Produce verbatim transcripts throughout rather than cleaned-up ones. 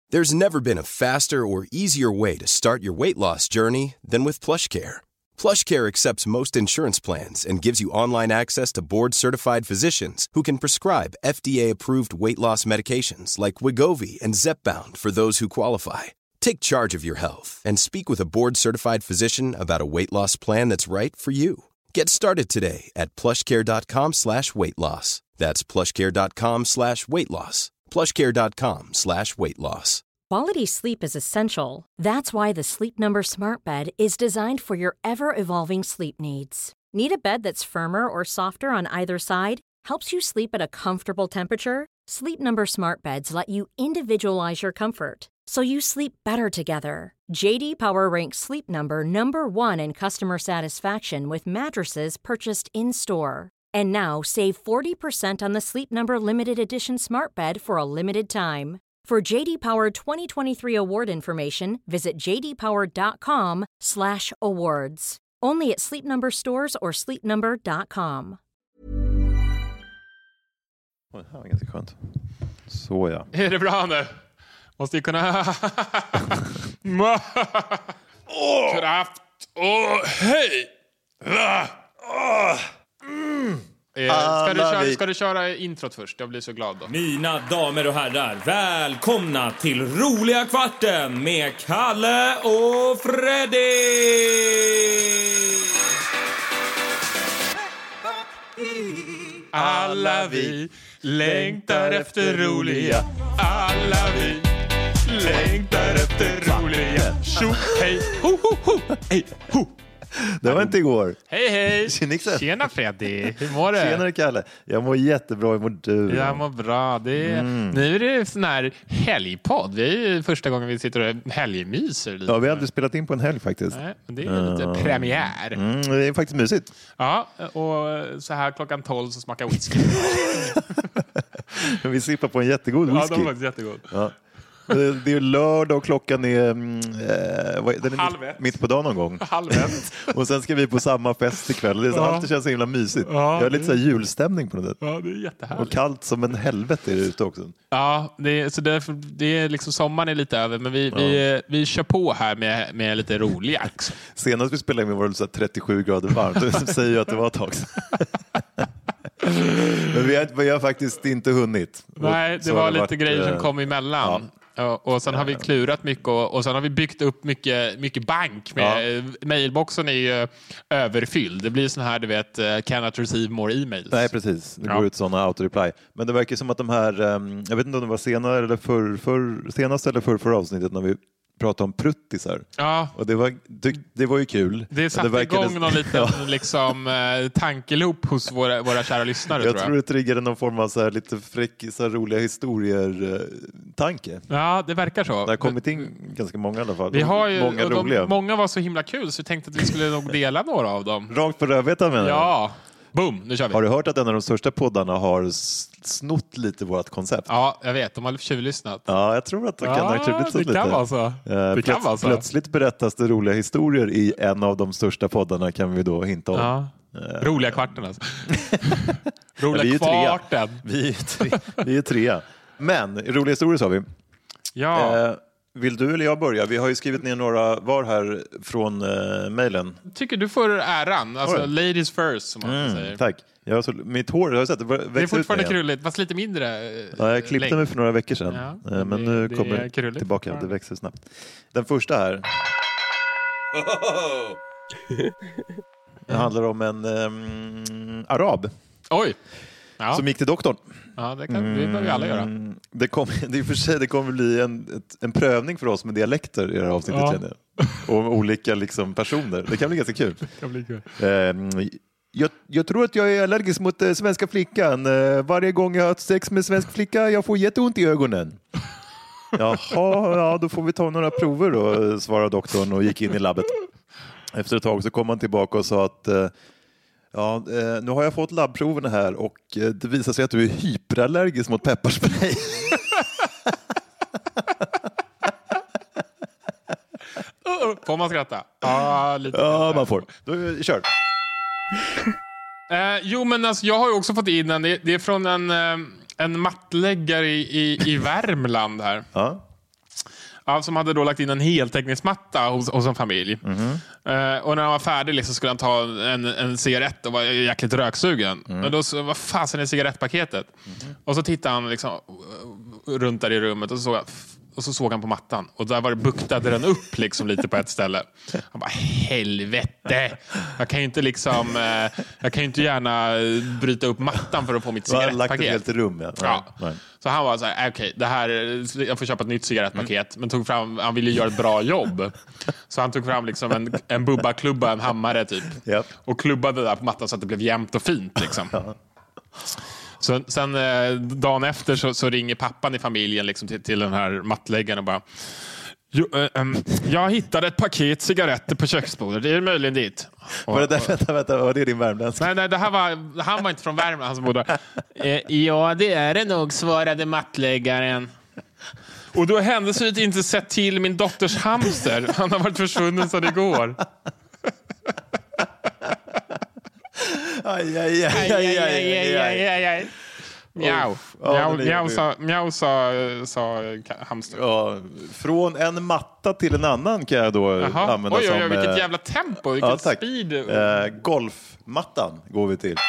There's never been a faster or easier way to start your weight loss journey than with PlushCare. PlushCare accepts most insurance plans and gives you online access to board-certified physicians who can prescribe F D A-approved weight loss medications like Wegovy and Zepbound for those who qualify. Take charge of your health and speak with a board-certified physician about a weight loss plan that's right for you. Get started today at plushcare.com slash weight loss. That's plushcare.com slash weight loss. plushcare.com slash weight loss. Quality sleep is essential. That's why the Sleep Number Smart Bed is designed for your ever-evolving sleep needs. Need a bed that's firmer or softer on either side? Helps you sleep at a comfortable temperature? Sleep Number Smart Beds let you individualize your comfort, so you sleep better together. J D Power ranks Sleep Number number one in customer satisfaction with mattresses purchased in-store. And now, save forty percent on the Sleep Number Limited Edition Smart Bed for a limited time. For J D Power twenty twenty-three award information, visit jdpower.com slash awards. Only at Sleep Number stores or sleep number dot com. Det här var ganska skönt. Så ja. Är det bra nu? Måste ju kunna... oh. Kraft. Oh, hej! Oh. Mm. Eh, ska, du köra, ska du köra introt först? Jag blir så glad då. Mina damer och herrar, välkomna till Roliga Kvarten med Kalle och Freddy! Alla vi längtar efter roliga. Alla vi längtar efter roliga. Tjo, hej, ho, ho, ho, hej, ho. Det var inte igår. Hej, hej. Tjenixen. Tjena Freddy, hur mår du? Tjena Kalle, jag mår jättebra, hur mår du? Jag mår bra. Det är, mm. Nu är det sån här helgpodd. Det är ju första gången vi sitter och helgmyser lite. Ja, vi har aldrig spelat in på en helg faktiskt. Nej, men det är lite uh, premiär. Mm, det är faktiskt mysigt. Ja, och så här klockan tolv så smakar whisky. Vi sippar på en jättegod whisky. Ja, de var faktiskt jättegod. Ja. Det är lördag och klockan är, äh, den är mitt, mitt på dagen någon gång. Halvett. Och sen ska vi på samma fest ikväll. Det är så, ja. Alltid känns så himla mysigt. Ja, jag har lite så här julstämning på något sätt. Ja, det är jättehärligt. Och kallt som en helvete är det ute också. Ja, det är, så därför, det är liksom sommaren är lite över. Men vi, ja. vi, vi kör på här med, med lite roliga. Senast vi spelade med var det så trettiosju grader varmt. Det säger ju att det var ett tag. Men vi har, vi har faktiskt inte hunnit. Nej, det var det lite varit, grejer som kom emellan. Ja. Och sen har vi klurat mycket och, och sen har vi byggt upp mycket, mycket bank. Med, ja. Mailboxen är ju överfylld. Det blir sån här, du vet, cannot receive more emails. Nej, precis. Det ja. går ut sådana auto-reply. Men det verkar som att de här, jag vet inte om det var senare eller för, för, senaste eller för, för avsnittet när vi pratade om pruttisar. Ja. Och det var, det, det var ju kul. Det satte det igång någon liten ja. liksom, eh, tankeloop hos våra, våra kära lyssnare. Jag tror jag tror det triggade någon form av så här lite fräckisar, roliga historier-tanke. Eh, ja, det verkar så. Det har kommit in ganska många i alla fall. Vi har ju, många och de, roliga. Många var så himla kul så vi tänkte att vi skulle nog dela några av dem. Rakt på rödbetan menar jag. Ja. Boom, nu kör vi. Har du hört att en av de största poddarna har snott lite vårt koncept? Ja, jag vet. De har tjuvlyssnat. Ja, jag tror att de kan ja, ha tjuvlyssnat lite. Det kan vara så. Det Plöts- kan vara så. Plötsligt berättas det roliga historier i en av de största poddarna kan vi då hinta om. Ja. Uh, roliga kvarten alltså. Roliga ja, vi kvarten. Vi är tre. Vi är trea. Men, roliga historier sa vi. Ja. Eh, vill du eller jag börja? Vi har ju skrivit ner några var här från eh, mejlen. Tycker du får äran. Alltså, ladies first som man mm, säger. Tack. Jag har så, mitt hår, jag har sett det växer ut. Det är fortfarande krulligt, fast lite mindre. Ja, jag klippte mig för några veckor sedan. Ja, men det, nu det kommer det krulligt. tillbaka. Det växer snabbt. Den första här. Det handlar om en um, arab. Oj. Ja. Som gick till doktorn. Ja, det kan det bör vi alla göra. Det kommer det för sig det kommer bli en ett, en prövning för oss med dialekter i det här avsnittet ja. känner jag. Och olika liksom personer. Det kan bli ganska kul. Det kan bli kul. Um, jag, jag tror att jag är allergisk mot uh, svenska flickan. Uh, varje gång jag har sex med svensk flicka jag får jätteont i ögonen. Jaha, ja, då får vi ta några prover då, svarade doktorn och gick in i labbet. Efter ett tag så kom han tillbaka och sa att uh, ja, uh, nu har jag fått labbproverna här och uh, det visar sig att du är hyperallergisk mot pepparspray. Får man skratta? Ja, lite. Ja, man får. Då kör. Eh, jo, men alltså, jag har ju också fått in en. Det, det är från en, eh, en mattläggare i, i, i Värmland här. Ja. Ja, som hade då lagt in en heltäckningsmatta hos, hos en familj. Mm. Uh, och när han var färdig liksom, skulle han ta en, en cigarett och var jäkligt röksugen. Mm. Men då så, vad fasen är cigarettpaketet? Mm. Och så tittade han liksom runt där i rummet och så såg han, och så såg han på mattan. Och där var det buktade den upp liksom lite på ett ställe. Han bara, helvete! Jag kan ju inte liksom... Eh, jag kan ju inte gärna bryta upp mattan för att få mitt cigarettpaket. Lagt ett helt rum, ja. Ja. Nej. Så han var så här, okej, okay, det här, jag får köpa ett nytt cigarettpaket. Mm. Men tog fram, han ville göra ett bra jobb. Så han tog fram liksom en, en bubba-klubba, en hammare typ. Yep. Och klubbade där på mattan så att det blev jämnt och fint liksom. Ja. Så, sen eh, dagen efter så, så ringer pappan i familjen liksom, till, till den här mattläggaren och bara jo, eh, um, jag hittade ett paket cigaretter på köksbordet. Det är möjligen dit. Och, var det där, vänta, vänta, var det din värmländska? Nej, nej, det här var, han var inte från Värmland, han som bodde. Eh, ja, det är det nog, svarade mattläggaren. Och då händelsevis inte sett till min dotters hamster. Han har varit försvunnen sedan igår. Aj, aj, aj, aj, aj, aj, aj, aj, aj. Mjau. Mjau, mjau, sa, mjau sa, sa hamster. Ja, från en matta till en annan kan jag då Aha. använda oj, oj, oj, som... vilket jävla tempo, vilken ja, speed. Eh, golfmattan går vi till.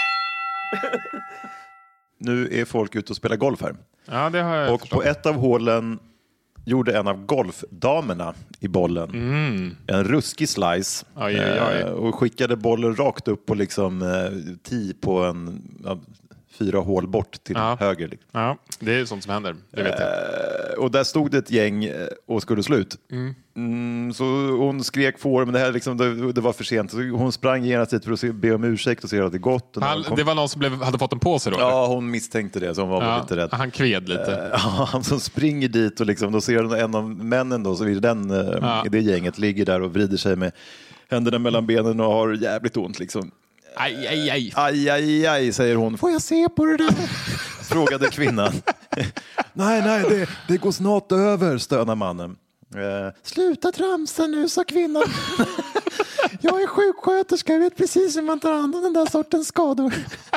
Nu är folk ute och spelar golf här. Ja, det har jag och förstått. På ett av hålen gjorde en av golfdamerna i bollen mm. en ruskig slice oj, oj, oj. Eh, och skickade bollen rakt upp på liksom eh, tio på en ja, fyra hål bort till ja. höger. Liksom. Ja, det är sånt som händer, det vet jag. Eh, och där stod det ett gäng och skulle slut. Mm. Mm, så hon skrek på men det här liksom, det, det var för sent. Så hon sprang genast dit för att se, be om ursäkt och se att det gått. Och han, kom... Det var någon som blev, hade fått en på sig då? Ja, hon misstänkte det, så hon var ja, lite rädd. Han kved lite. Eh, ja, han som springer dit och liksom, då ser en av männen då, så vid den, eh, ja. det gänget ligger där och vrider sig med händerna mellan benen och har jävligt ont liksom. Aj, aj, aj. Aj, aj, aj, säger hon. Får jag se på det där? Frågade kvinnan. nej, nej, det, det går snart över, stönar mannen. Eh, Sluta tramsa nu, sa kvinnan. Jag är sjuksköterska, jag vet precis hur man tar hand om den där sortens skador.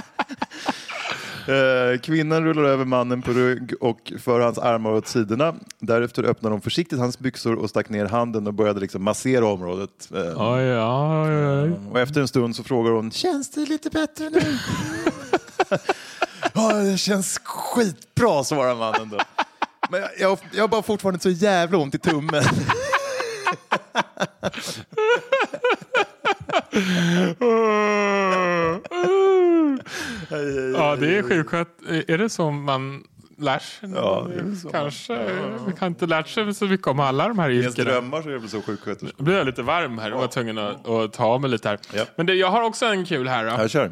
Eh, kvinnan rullar över mannen på rygg och för hans armar åt sidorna. Därefter öppnar hon försiktigt hans byxor och stack ner handen och började liksom massera området. Eh, oj, oj, oj. Och efter en stund så frågar hon, känns det lite bättre nu? Ja, det känns skitbra, svarar mannen då. Men jag, jag, jag har bara fortfarande så jävla ont i tummen. Ja, det är sjukt. Är det som man lär sig? Ja, det är så. Kanske. Vi kan inte lära sig så mycket om alla de här yrkena. Jag drömmar så är det så sjuksköterska. Jag blir lite varm här och var tvungen att, att ta mig lite här. Ja. Men det, jag har också en kul här. Då. Jag kör.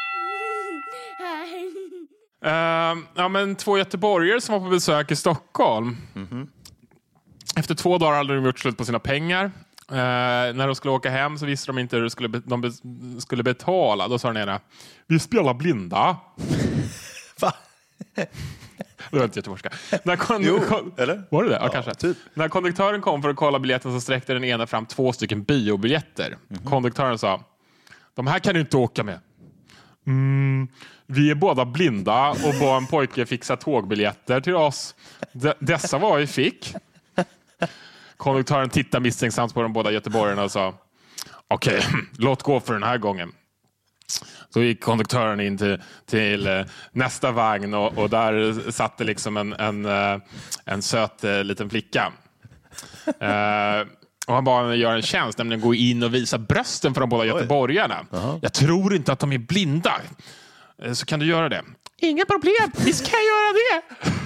Uh, ja, men två göteborgare som var på besök i Stockholm. Mm-hmm. Efter två dagar hade de gjort slut på sina pengar. Uh, när de skulle åka hem så visste de inte hur de skulle, be- de be- skulle betala. Då sa den ena, vi spelar blinda. Va? Det var inte göteborgska. När kon- jo, kon- eller? Var det det? Ja, ja kanske. Typ. När konduktören kom för att kolla biljetten så sträckte den ena fram två stycken biobiljetter. Mm-hmm. Konduktören sa, de här kan du inte åka med. Mm, vi är båda blinda och bad en pojke fixa tågbiljetter till oss. D- dessa var vi fick. Konduktören tittade misstänksamt på de båda göteborgarna och sa, okej, okay, låt gå för den här gången. Så gick konduktören in till, till eh, nästa vagn och, och där satt det liksom en, en, eh, en söt eh, liten flicka. Eh, och han bara gör en tjänst, nämligen gå in och visa brösten för de båda göteborgarna. Uh-huh. Jag tror inte att de är blinda. Eh, så kan du göra det? Inga problem, vi ska göra det.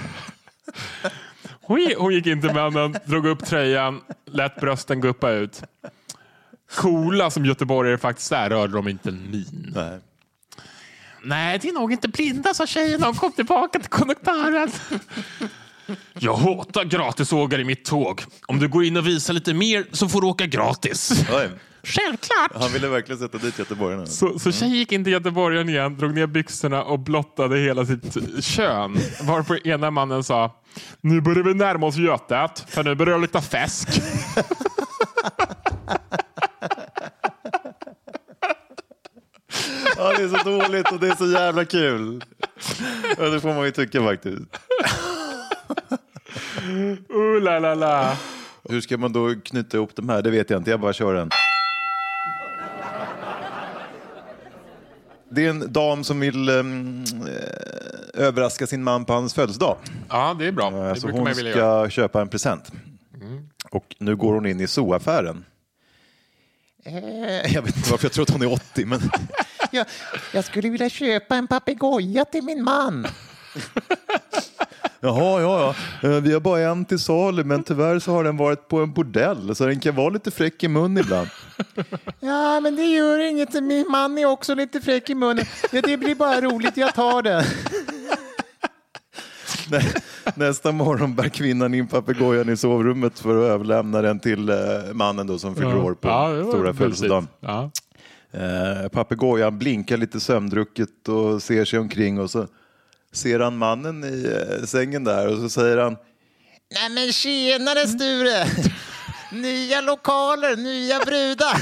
Hon, hon gick in till männen, drog upp tröjan, lät brösten guppa ut. Coola som göteborgare faktiskt är, rörde de inte en min. Nej. Nej, det är nog inte blinda, sa tjejen. De kom tillbaka till konduktören. Jag hatar gratisågare i mitt tåg. Om du går in och visar lite mer så får du åka gratis. Oj. Självklart. Han ville verkligen sätta dit göteborgarna. Så, så tjej gick in till göteborgaren igen, drog ner byxorna och blottade hela sitt kön. Varpå ena mannen sa, nu börjar vi närma oss Götet, för nu börjar det lukta fäsk. Ja, det är så dåligt och det är så jävla kul. Ja, det får man ju tycka faktiskt. Uh, la, la, la. Hur ska man då knyta ihop de här? Det vet jag inte, jag bara kör en. Det är en dam som vill um, överraska sin man på hans födelsedag. Ja, det är bra. Det så hon hon man ska göra. köpa en present. Mm. Och nu går hon in i zooaffären. Jag vet inte varför jag tror att hon är åttio, men jag, jag skulle vilja köpa en papegoja till min man. Jaha, ja, ja. Vi har bara en till salu, men tyvärr så har den varit på en bordell, så den kan vara lite fräck i mun ibland. Ja, men det gör inget. Min man är också lite fräck i munnen. Det, det blir bara roligt, jag tar den. Nästa morgon bär kvinnan in papegojan i sovrummet för att överlämna den till mannen då som fyller ja. år på ja, stora födelsedagen. Ja. Eh, papegojan blinkar lite sömndrucket och ser sig omkring, och så ser han mannen i eh, sängen där, och så säger han: nej men tjenare Sture, nya lokaler, nya brudar.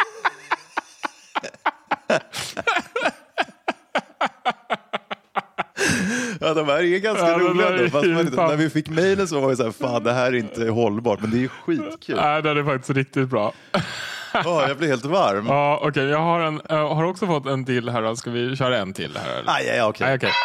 Ja, de här är ganska ja, roliga då, fast man inte, när vi fick mejlen så var det så här, fan det här är inte hållbart, men det är skitkul. Nej, det är faktiskt riktigt bra. Ja, jag blir helt varm. Ja, okej, okay. jag har, en, jag har också fått en till här. Ska vi köra en till här? Ah, ja, ja, okej. Okay.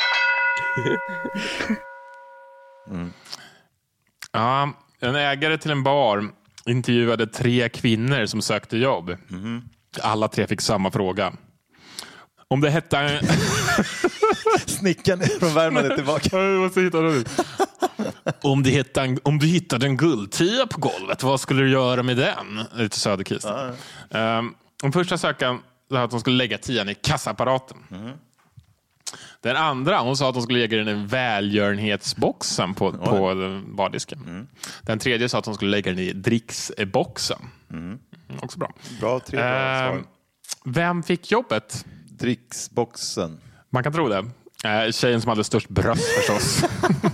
mm. Ja, en ägare till en bar intervjuade tre kvinnor som sökte jobb. Mm. Alla tre fick samma fråga. Om det hette en... Snickaren från Värmland är tillbaka. Jag måste hitta det. Om, det hittade en, om du hittade en guldtia på golvet, vad skulle du göra med den? Lite Söderkist. Ah, ja. um, Den första sökaren sa att de skulle lägga tian i kassaapparaten. Mm. Den andra, hon sa att de skulle lägga den i välgörenhetsboxen på, på bardisken. Mm. Den tredje sa att de skulle lägga den i dricksboxen. Mm. Också bra. Bra, tre bra um, Vem fick jobbet? Dricksboxen. Man kan tro det. Eh, tjejen som hade störst bröst förstås.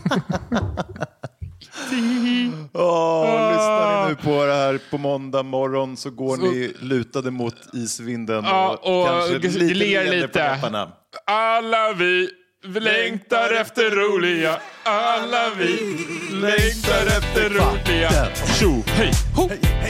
oh, lyssnar ni nu på det här på måndag morgon, så går så, ni lutade mot isvinden ja, och, och kanske g- lite ler lite. Alla vi längtar efter roliga. Alla vi längtar efter roliga. Tjo, hej, ho, hej, hej.